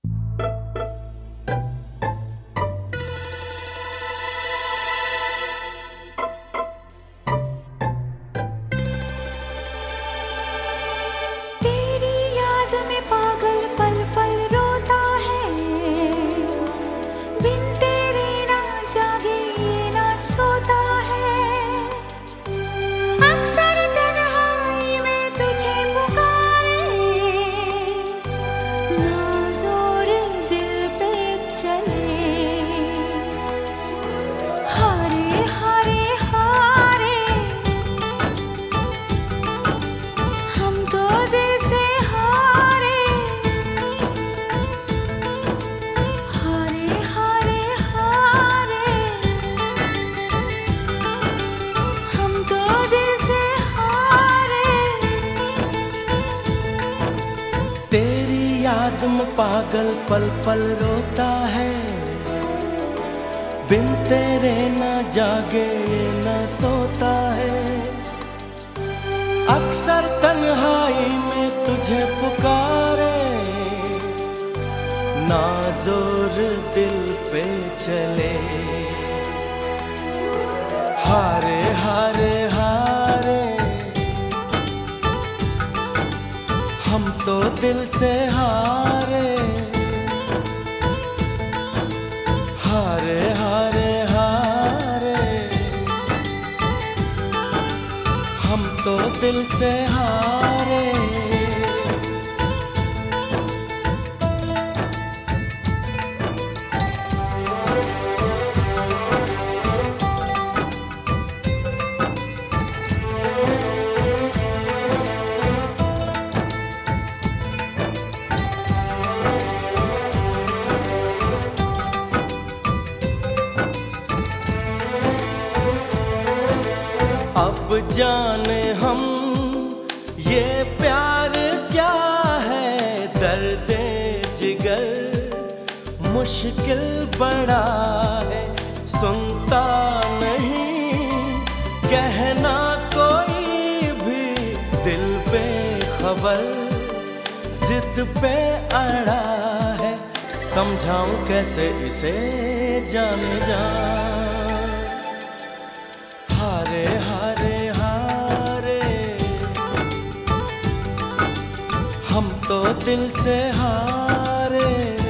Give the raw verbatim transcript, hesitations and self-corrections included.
तेरी याद में पागल पल पल रोता है, बिन तेरे ना जागे ना सोता है। अक्सर तन्हाई में तुझे पुकारे, ना जोर दिल पे चले। हारे हारे हारे हम तो दिल से हारे। हारे हारे हारे हम तो दिल से हारे। अब जाने हम ये प्यार क्या है, दर्दे जिगर मुश्किल बड़ा है। सुनता नहीं कहना कोई भी, दिल पे खबर जिद पे अड़ा है। समझाऊं कैसे इसे जाने जा। हारे हारे हारे हम तो दिल से हारे।